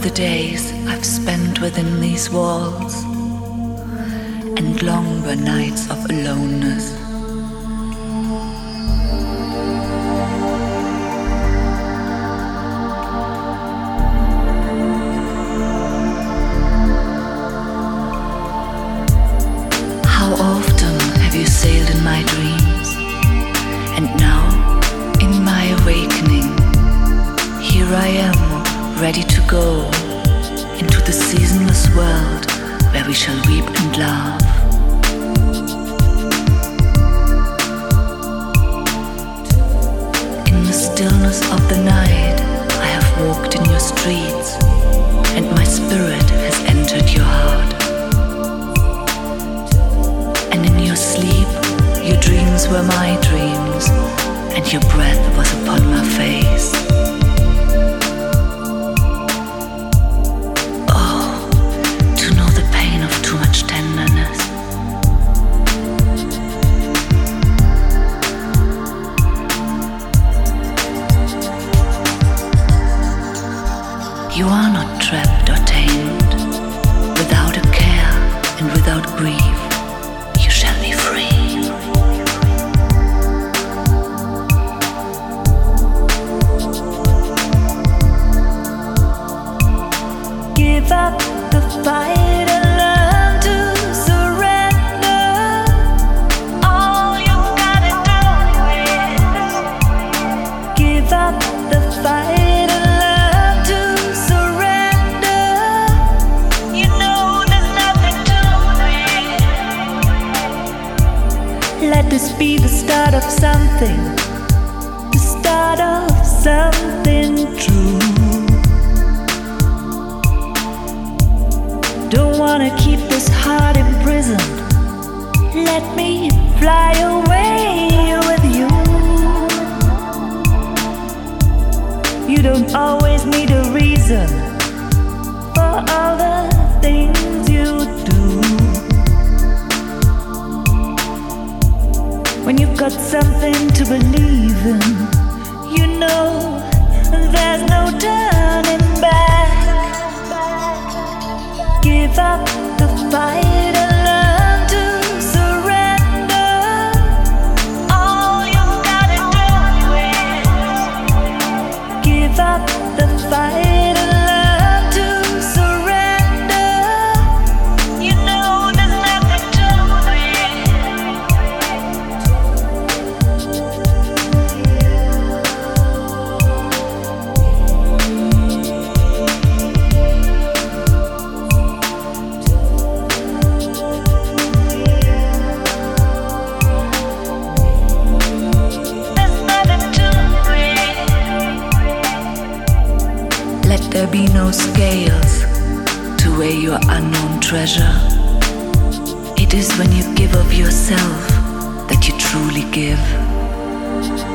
the days I've spent within these walls, and long were nights of aloneness. How often have you sailed in my dreams, and now, in my awakening, here I am, ready to go into the seasonless world where we shall weep and laugh. In the stillness of the night, I have walked in your streets, and my spirit has entered your heart. And in your sleep, your dreams were my dreams, and your breath was upon my face. You are not trapped or tamed. Without a care and without grief, you shall be free. Give up the fight and learn to surrender. All you gotta do is give up the fight. Let this be the start of something, the start of something true. Don't wanna keep this heart imprisoned. Let me fly away with you. You don't always need a reason for all the things you do. When you've got something to believe in, you know there's no turning back. Give up the fight and learn to surrender. All you gotta do is give up the fight. Let there be no scales to weigh your unknown treasure. It is when you give of yourself that you truly give.